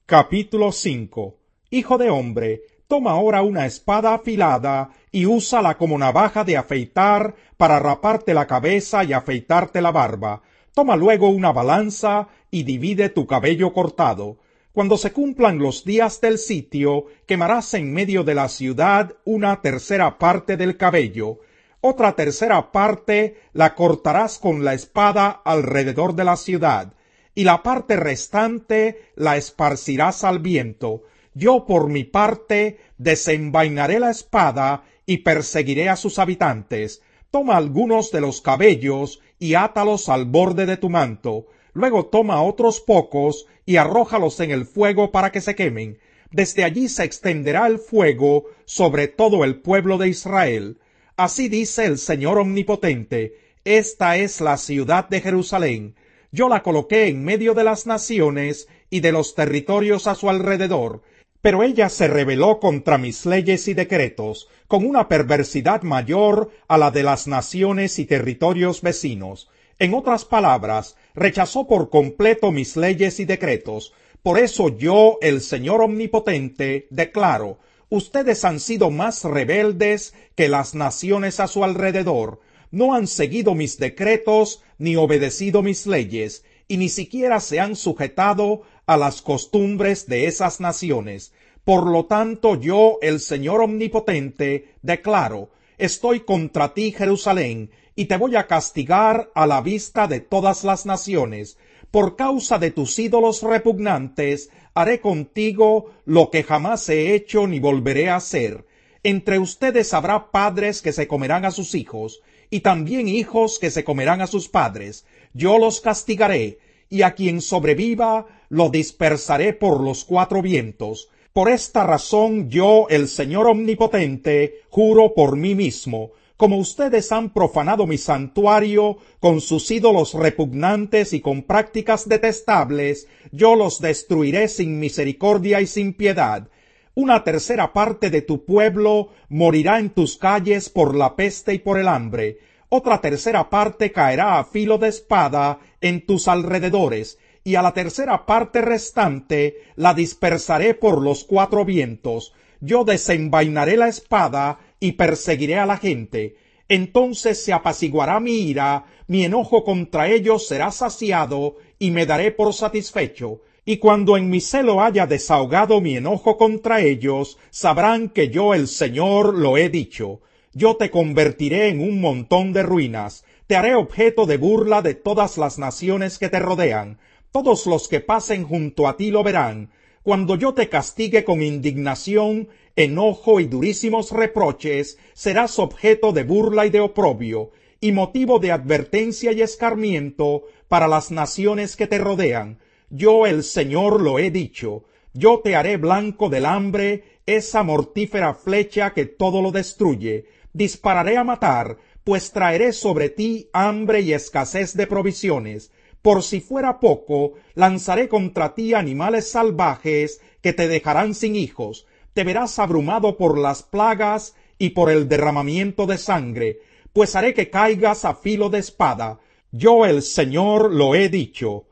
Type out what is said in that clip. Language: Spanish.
Capítulo 5. Hijo de hombre, toma ahora una espada afilada y úsala como navaja de afeitar para raparte la cabeza y afeitarte la barba. Toma luego una balanza y divide tu cabello cortado. Cuando se cumplan los días del sitio, quemarás en medio de la ciudad una tercera parte del cabello. Otra tercera parte la cortarás con la espada alrededor de la ciudad, y la parte restante la esparcirás al viento. Yo por mi parte desenvainaré la espada y perseguiré a sus habitantes. Toma algunos de los cabellos y átalos al borde de tu manto. Luego toma otros pocos y arrójalos en el fuego para que se quemen. Desde allí se extenderá el fuego sobre todo el pueblo de Israel. Así dice el Señor Omnipotente: esta es la ciudad de Jerusalén. Yo la coloqué en medio de las naciones y de los territorios a su alrededor, pero ella se rebeló contra mis leyes y decretos, con una perversidad mayor a la de las naciones y territorios vecinos. En otras palabras, rechazó por completo mis leyes y decretos. Por eso yo, el Señor Omnipotente, declaro: ustedes han sido más rebeldes que las naciones a su alrededor. No han seguido mis decretos ni obedecido mis leyes, y ni siquiera se han sujetado a las costumbres de esas naciones. Por lo tanto, yo, el Señor Omnipotente, declaro: estoy contra ti, Jerusalén, y te voy a castigar a la vista de todas las naciones. Por causa de tus ídolos repugnantes, haré contigo lo que jamás he hecho ni volveré a hacer. Entre ustedes habrá padres que se comerán a sus hijos, y también hijos que se comerán a sus padres. Yo los castigaré, y a quien sobreviva lo dispersaré por los cuatro vientos. Por esta razón yo, el Señor Omnipotente, juro por mí mismo: como ustedes han profanado mi santuario con sus ídolos repugnantes y con prácticas detestables, yo los destruiré sin misericordia y sin piedad. Una tercera parte de tu pueblo morirá en tus calles por la peste y por el hambre. Otra tercera parte caerá a filo de espada en tus alrededores, y a la tercera parte restante la dispersaré por los cuatro vientos. Yo desenvainaré la espada y perseguiré a la gente. Entonces se apaciguará mi ira, mi enojo contra ellos será saciado, y me daré por satisfecho. Y cuando en mi celo haya desahogado mi enojo contra ellos, sabrán que yo, el Señor, lo he dicho. Yo te convertiré en un montón de ruinas, te haré objeto de burla de todas las naciones que te rodean. Todos los que pasen junto a ti lo verán. Cuando yo te castigue con indignación, enojo y durísimos reproches, serás objeto de burla y de oprobio, y motivo de advertencia y escarmiento para las naciones que te rodean. Yo, el Señor, lo he dicho. Yo te haré blanco del hambre, esa mortífera flecha que todo lo destruye. Dispararé a matar, pues traeré sobre ti hambre y escasez de provisiones. Por si fuera poco, lanzaré contra ti animales salvajes que te dejarán sin hijos. Te verás abrumado por las plagas y por el derramamiento de sangre, pues haré que caigas a filo de espada. Yo, el Señor, lo he dicho.